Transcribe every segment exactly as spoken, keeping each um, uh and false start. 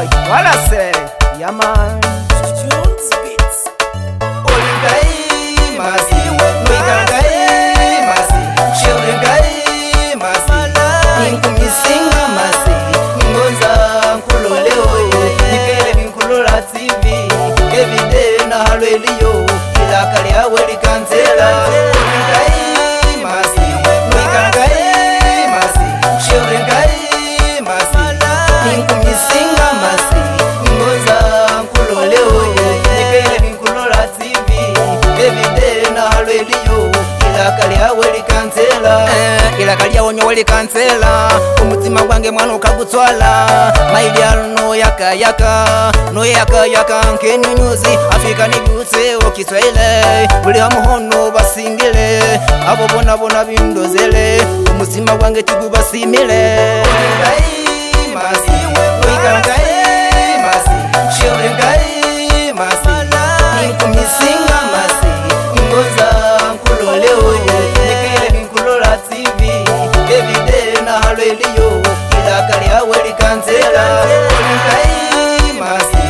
boy, what I say? Yeah man. Tunes Beats. Oligai masi, Oligai masi, Oligai masi. Ninkumisinga masi, ngonza nkuloleo, nikele nkulola T V, everyday na halweliyo, ila kali yawe likansela. Oligai masi, Oligai masi, Oligai masi. Ninkumisinga masi, ngonza nkuloleo, nikele nkulola T V, everyday na halweliyo, ila kali yawe likansela. Ila kali yawe nyo likansela, umutima gwange mwana ukagutwala. Maidialo no yaka yaka, no yaka yaka nkenyunyuzi. Afrika nigute okitwaile, uli hamuhono basingile, abo bona bona bindozele, umutima gwange tigubasimile. Oligai masi, Oligai masi, Oligai masi. Ninkumisinga masi, ngonza nkuloleo, nikele nkulola T V, everyday na halweliyo, ila kali yawe likansela. Oligai masi,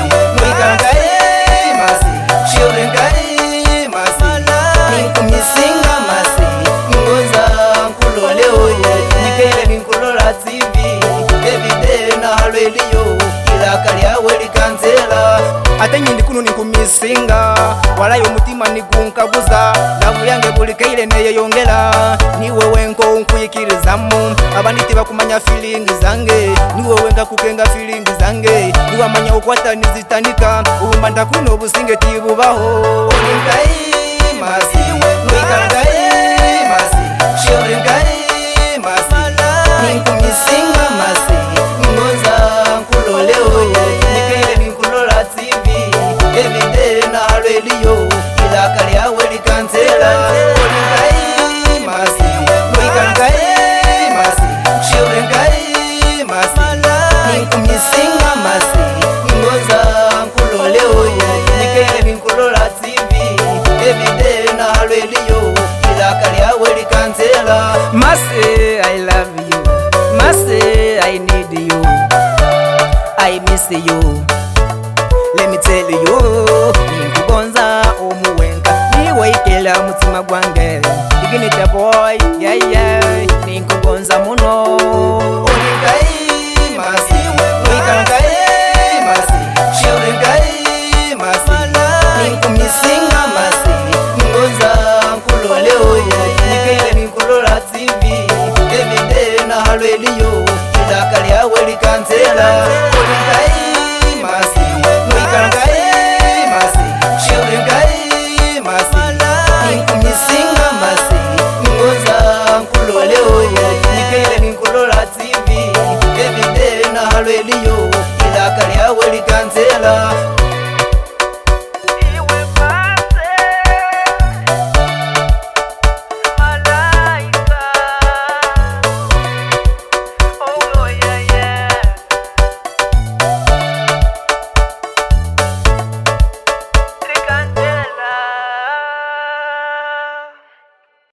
Oligai masi, Oligai masi. Ninkumisinga masi, ngonza nkuloleo, nikele nkulola T V, everyday na halweliyo, ila kali yawe likansela. Ate nyindi kuno ninkumisinga, walayo umutima nigunkaguza, lavu yange bulikaile neye yongela. Niwe wenko unkuyikirizamu, abanditi bakumanya feeling zange, niwe wenga kukenga feeling zange, niwe amanya ukwata nizitanika, ubumanda kuno businge tibubaho. Oligai masi, Oligai masi, Oligai masi. Ninkumisinga masi, ngonza nkuloleo, nikele nkulola T V, everyday na halweliyo, ila kali yawe likansela. Oligai masi, Oligai masi, Oligai masi. Ninkumisinga masi, ngonza nkuloleo, nikele nkulola T V, everyday na halweliyo, ila kali yawe likansela. Masi, I love you. Masi, I need you. I miss you. Let me tell you, ninkugonza omuwenka, niwe ikela mutima gwange. Dignity boy, yeah yeah, ninkugonza muno. Oligai masi, Oligai masi, Oligai masi. Ninkumisinga masi, ngonza nkuloleo, nikele nkulola T V, everyday na halweliyo, ila kali yawe likansela. Oligai masi, Oligai masi, Oligai masi. Ninkumisinga masi, ngonza nkuloleo, nikele nkulola T V, everyday na halweliyo, ila kali yawe likansela.